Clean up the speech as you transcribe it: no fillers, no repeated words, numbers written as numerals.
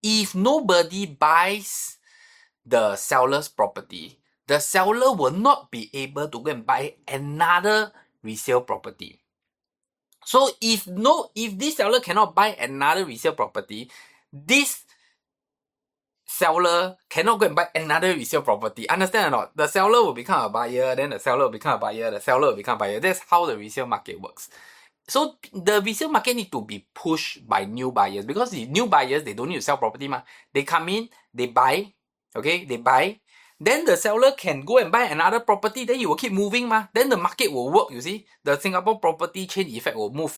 if nobody buys the seller's property, the seller will not be able to go and buy another resale property. So if this seller cannot buy another resale property, this seller cannot go and buy another resale property. Understand or not? The seller will become a buyer, then the seller will become a buyer, the seller will become a buyer. That's how the resale market works. So the resale market need to be pushed by new buyers, because the new buyers, they don't need to sell property ma. They come in, they buy, okay, they buy. Then the seller can go and buy another property, then you will keep moving ma. Then the market will work, you see. The Singapore property chain effect will move.